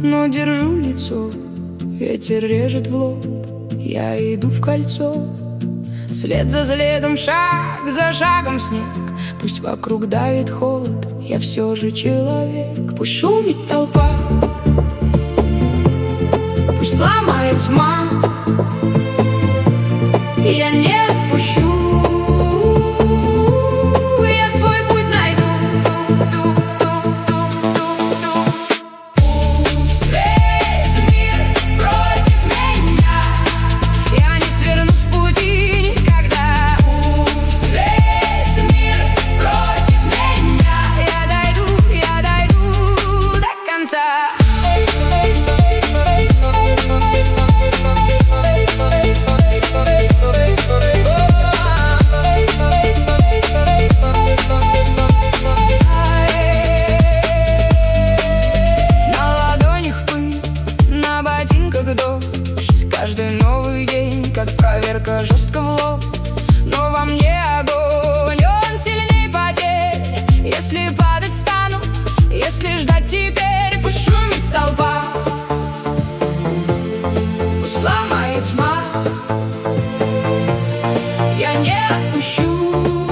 но держу лицо. Ветер режет в лоб, я иду в кольцо. След за следом, шаг за шагом снег. Пусть вокруг давит холод, я все же человек. Пусть шумит толпа, пусть ломает тьма, я не отпущу. Я свой путь найду. Пусть весь мир против меня, я не сверну с пути никогда. Пусть весь мир против меня, я дойду до конца. Дождь, каждый новый день, как проверка, жестко в лоб. Но во мне огонь, он сильней потерь. Если падать стану, если ждать теперь, пусть шумит толпа, пусть ломает тьма, я не отпущу.